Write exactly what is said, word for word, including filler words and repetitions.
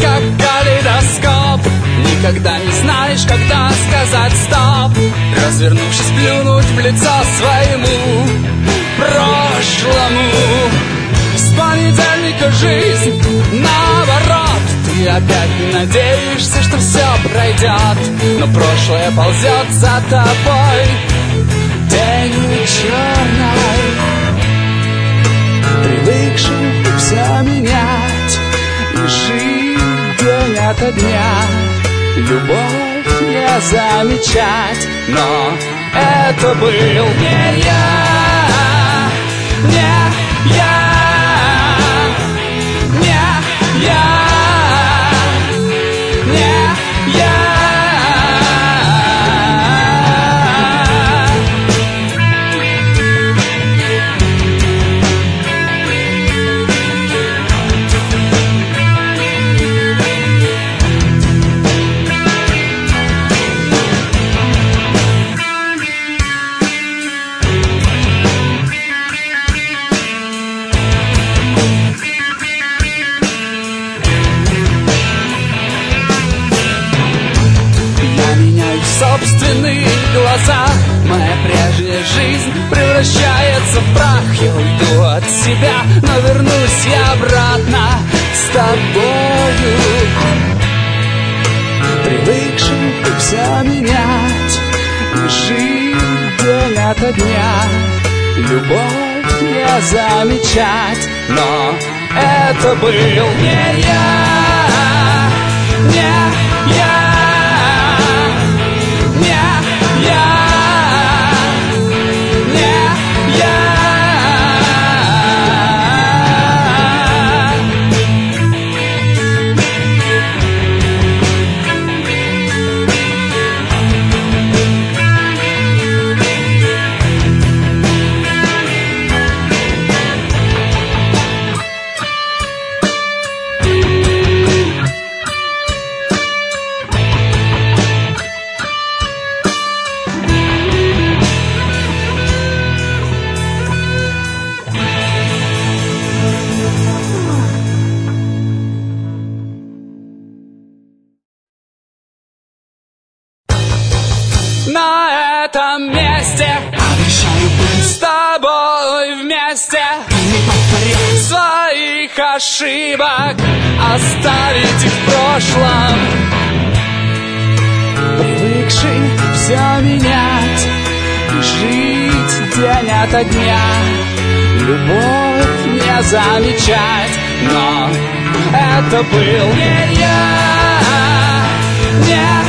как калейдоскоп. Никогда не знаешь, когда сказать стоп. Развернувшись, плюнуть в лицо своему прошлому. С понедельника жизнь наоборот. Ты опять надеешься, что все пройдет, но прошлое ползет за тобой тенью черной. Привыкший все менять и жить день ото дня, любовь не замечать. Но это был не я, не я. Собственные глаза, моя прежняя жизнь превращается в прах. Я уйду от себя, но вернусь я обратно с тобою. Привыкший все менять и жить день ото дня, любовь не замечать. Но это был не я, не я. На этом месте обещаю быть с тобой вместе, не повторять своих ошибок, оставить их в прошлом. Привыкший все менять и жить день ото дня, любовь не замечать. Но это был не я, не